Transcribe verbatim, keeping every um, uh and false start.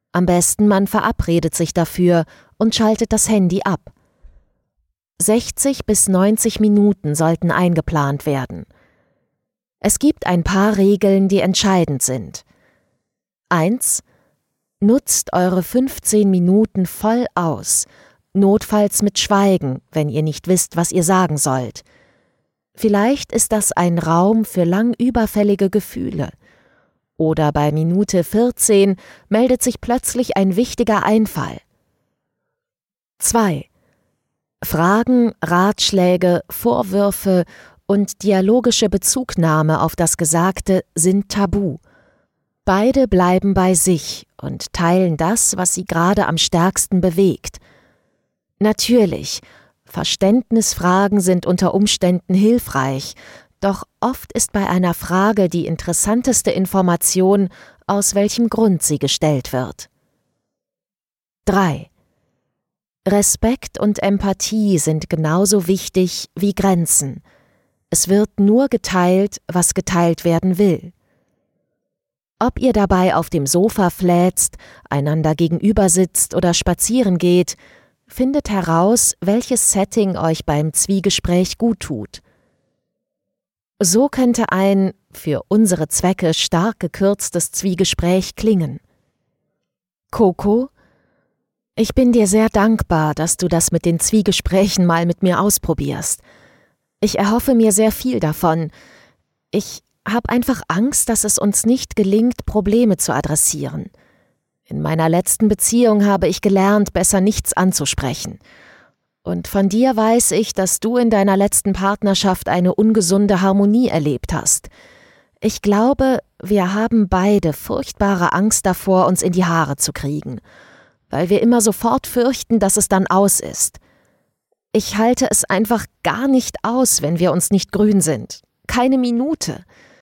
Am besten, man verabredet sich dafür und schaltet das Handy ab. sechzig bis neunzig Minuten sollten eingeplant werden. Es gibt ein paar Regeln, die entscheidend sind. eins. Nutzt eure fünfzehn Minuten voll aus, notfalls mit Schweigen, wenn ihr nicht wisst, was ihr sagen sollt. Vielleicht ist das ein Raum für lang überfällige Gefühle. Oder bei Minute vierzehn meldet sich plötzlich ein wichtiger Einfall. zwei. Fragen, Ratschläge, Vorwürfe und dialogische Bezugnahme auf das Gesagte sind tabu. Beide bleiben bei sich und teilen das, was sie gerade am stärksten bewegt. Natürlich, Verständnisfragen sind unter Umständen hilfreich, doch oft ist bei einer Frage die interessanteste Information, aus welchem Grund sie gestellt wird. drei. Respekt und Empathie sind genauso wichtig wie Grenzen. Es wird nur geteilt, was geteilt werden will. Ob ihr dabei auf dem Sofa fläzt, einander gegenüber sitzt oder spazieren geht, findet heraus, welches Setting euch beim Zwiegespräch gut tut. So könnte ein, für unsere Zwecke stark gekürztes Zwiegespräch klingen. Coco: Ich bin dir sehr dankbar, dass du das mit den Zwiegesprächen mal mit mir ausprobierst. Ich erhoffe mir sehr viel davon. Ich habe einfach Angst, dass es uns nicht gelingt, Probleme zu adressieren. In meiner letzten Beziehung habe ich gelernt, besser nichts anzusprechen. Und von dir weiß ich, dass du in deiner letzten Partnerschaft eine ungesunde Harmonie erlebt hast. Ich glaube, wir haben beide furchtbare Angst davor, uns in die Haare zu kriegen, weil wir immer sofort fürchten, dass es dann aus ist. Ich halte es einfach gar nicht aus, wenn wir uns nicht grün sind. Keine Minute.